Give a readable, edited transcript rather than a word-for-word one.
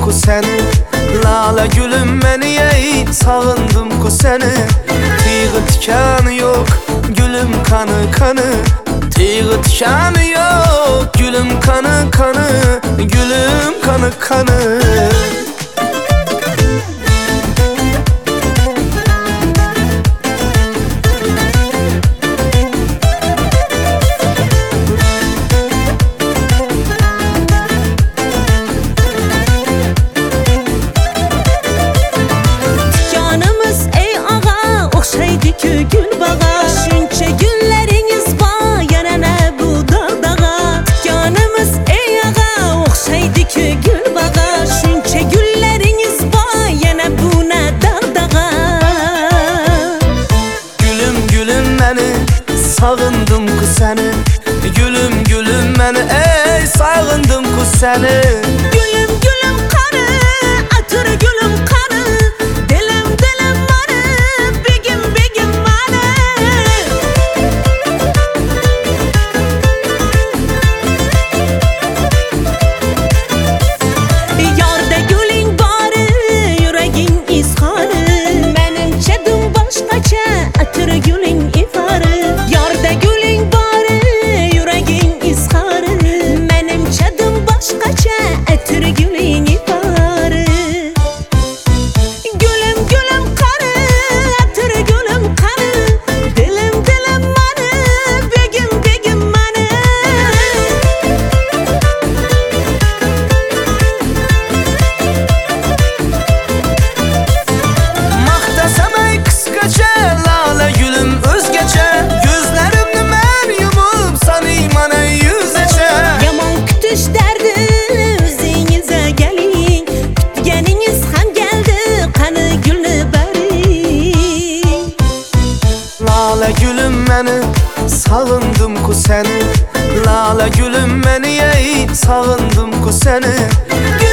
ku seni. Lale gülüm beni ey, sağındım ku seni. Tiğı tikanı yok, gülüm kanı kanı. Tiğı tikanı yok, gülüm kanı kanı. Gülüm kanı kanı. Sağındım ku seni. Gülüm gülüm beni ey, sağındım ku seni. Gülüm gülüm kanı, atır gülüm kanı. Dilim dilim manı, begim begim manı. Yarda gülün barı, yüreğin izharı. Benim çedim başkaça, atır gülün ifarı. Lale gülüm beni, sağındım ku seni. Lale gülüm beni ey, sağındım ku seni.